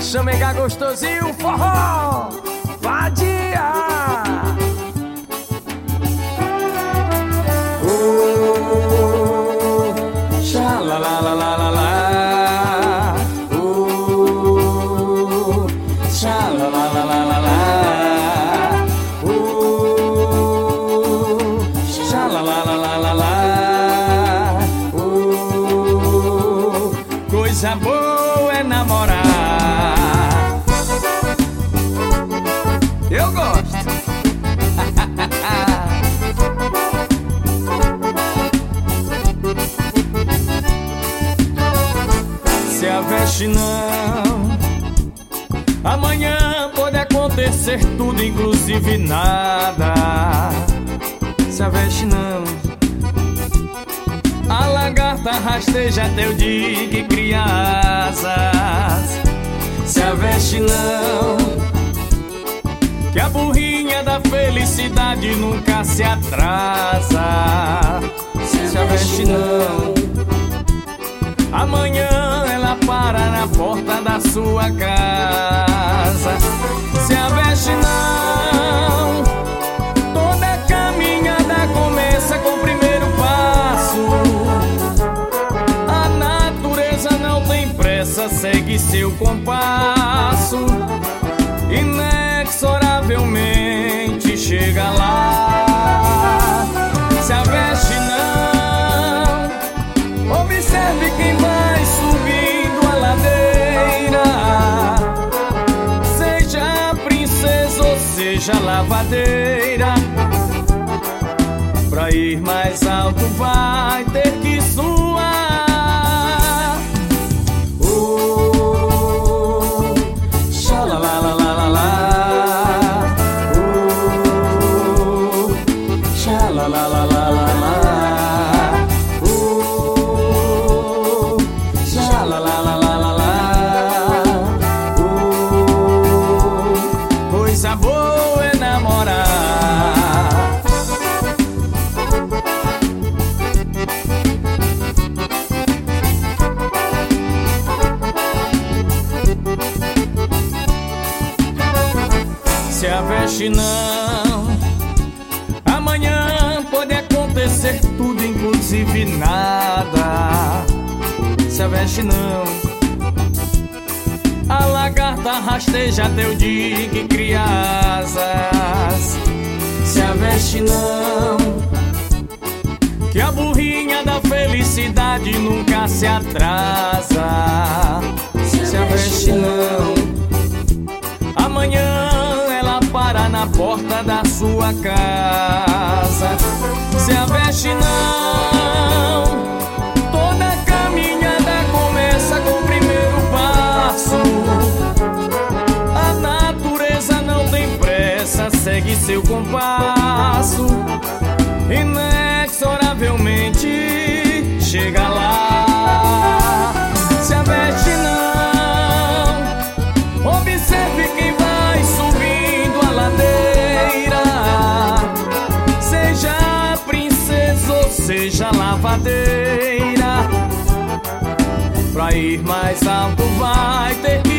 Chamega gostosinho, forró, vadia. Xalalalala, xalalalala, xalalalala, coisa boa é namorar. Eu gosto. Se aveste não, amanhã pode acontecer tudo, inclusive nada. Se aveste não, a lagarta rasteja teu dique e cria asas. Se aveste não, que a burrinha da felicidade nunca se atrasa. Se aveste não, amanhã ela para na porta da sua casa. Se aveste não, toda caminhada começa com o primeiro passo. A natureza não tem pressa, segue seu compasso. Inexoravelmente chega lá. Se aveste não, observe quem vai subindo a ladeira. Seja princesa ou seja lavadeira, pra ir mais alto vai ter que suar. Coisa boa é namorar. Se aveste não, amanhã pode acontecer tudo, inclusive nada. Se aveste não, a lagarta rasteja teu dique e cria asas. Se aveste não, que a burrinha da felicidade nunca se atrasa. Se aveste não, amanhã ela para na porta da sua casa. Se aveste não, toda caminhada começa com o primeiro passo. A natureza não tem pressa, segue seu compasso. Inexoravelmente chega lá. Se aveste não, observe quem vai subindo a ladeira. Seja princesa ou seja lavadeira, pra ir mais alto vai ter que